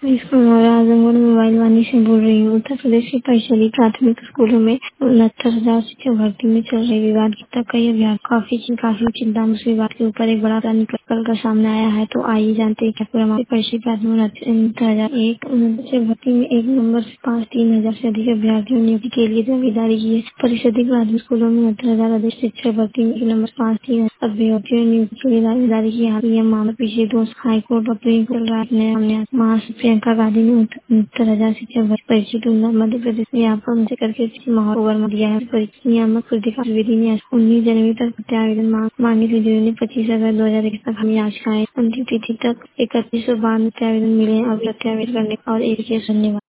School और Azamgarh mobile वाणी से बोल रही हूँ। उत्तर प्रदेश के परिषदीय प्राथमिक स्कूलों में 69,000 शिक्षक भर्ती में चल रहे विवाद की तक कई अभियान काफी चिंता उस विवाद के ऊपर एक बड़ा निकल कर सामने आया है। तो आइए जानते हैं क्या पूरा मामला। परिषदीय प्राथमिक 69,001 शिक्षक भर्ती में एक नंबर से 5-3 हजार से अधिक अभ्यर्थियों ने नियुक्ति के लिए दावेदारी की है। परिषदीय प्राथमिक स्कूलों में 69,000 अधिक शिक्षक भर्ती में एक नंबर 5-3 अभ्यर्थियों ने नियुक्ति के लिए दावेदारी की है। यह मामला पिछले 2 हाईकोर्ट और सुप्रीम कोर्ट ने महाराष्ट्र प्रियंका गांधी ने 69,000 शिक्षक भर्ती परीक्षा तुलना मध्य प्रदेश में व्यापक उनसे करके माहौल को गर्मा दिया है। परीक्षा नियामक प्रतिभा विधि ने 19 जनवरी तक प्रत्यावेदन मांगे थे, जिन्होंने 25 अगस्त 2021 तक अपनी याचिकाएं अंतिम तिथि तक 3192 प्रत्यावेदन मिले। अब प्रत्यावेदन करने का और एक धन्यवाद।